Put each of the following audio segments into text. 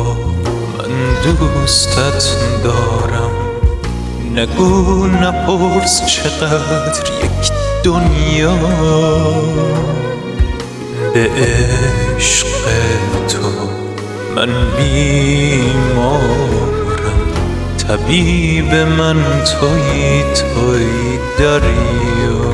من دوستت دارم. نگو نپرس چقدر یک دنیا به عشق تو من بیمارم. طبیب من تویی دریا.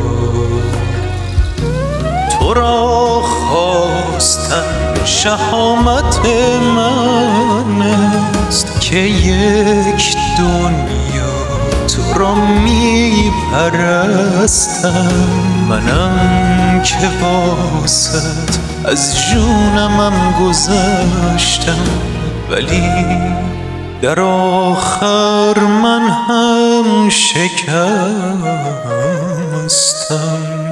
تو را خواستن شهامت من است که یک دنیا تو را می پرستم. منم که واسط از جونمم گذشتم، ولی در آخر من هم شکستم.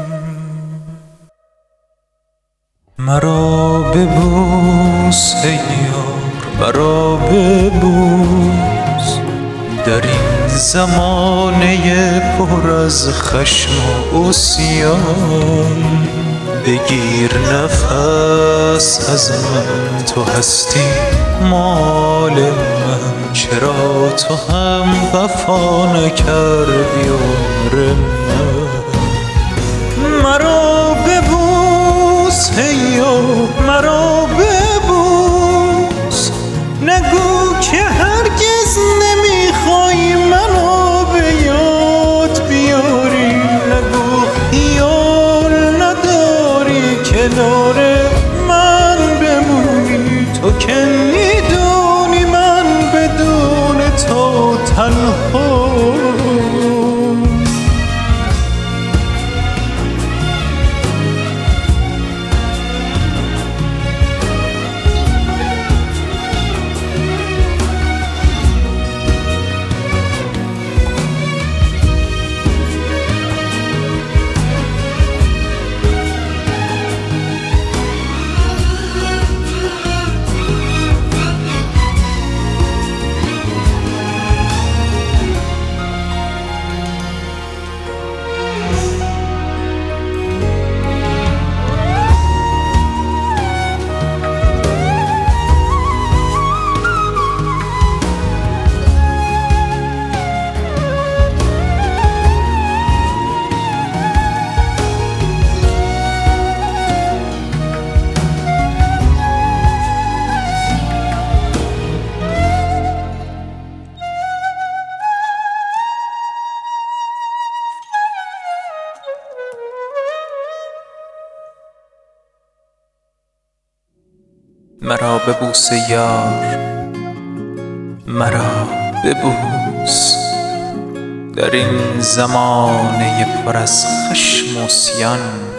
مرا ببوس ای یار، مرا ببوس در این زمانه پر از خشم و عصیان. بگیر نفس از من، تو هستی مال من. چرا تو هم وفا نکردی عمر من؟ مرا ببوس ای یار، مرا ببوس. نگو که هرگز نمیخوای منو به یاد بیاری. نگو خیال نداری کنار من بمونی. تو که میدونی من بدون تو تنها. مرا ببوس یار، مرا ببوس در این زمانه پر از خشم و عصیان.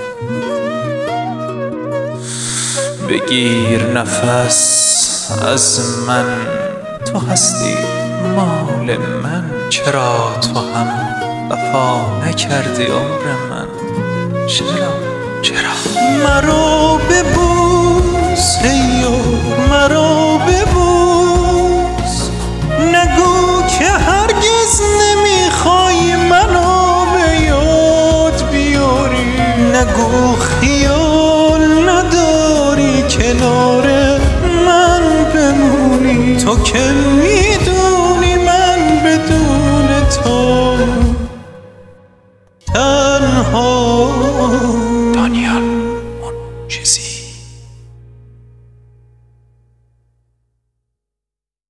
بگیر نفس از من، تو هستی مال من. چرا تو هم وفا نکردی عمر من؟ چرا مرا ببوس ای یار، مرا ببوس. نگو که هرگز نمیخوای منو به یاد بیاری. نگو خیال نداری کنار من بمونی. تو که میدونی من بدون تو تنها.